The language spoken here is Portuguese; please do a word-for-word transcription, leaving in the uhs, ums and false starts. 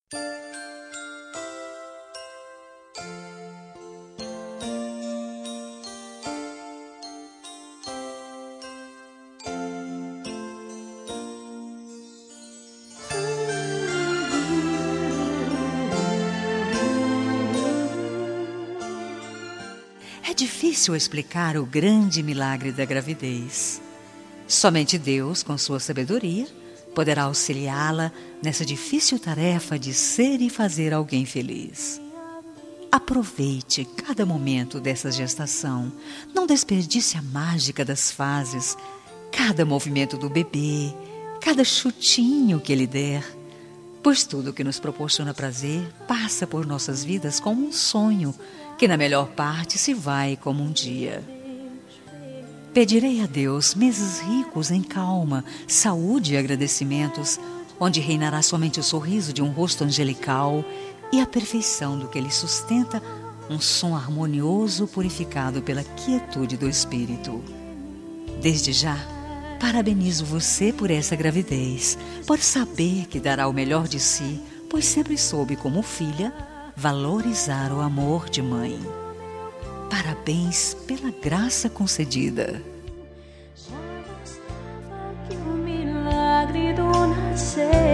É difícil explicar o grande milagre da gravidez. Somente Deus, com sua sabedoria, poderá auxiliá-la nessa difícil tarefa de ser e fazer alguém feliz. Aproveite cada momento dessa gestação. Não desperdice a mágica das fases, cada movimento do bebê, cada chutinho que ele der, pois tudo que nos proporciona prazer passa por nossas vidas como um sonho, que na melhor parte se vai como um dia. Pedirei a Deus meses ricos em calma, saúde e agradecimentos, onde reinará somente o sorriso de um rosto angelical e a perfeição do que lhe sustenta um som harmonioso purificado pela quietude do espírito. Desde já, parabenizo você por essa gravidez, por saber que dará o melhor de si, pois sempre soube como filha valorizar o amor de mãe. Parabéns pela graça concedida. Já não estava que o milagre do nascer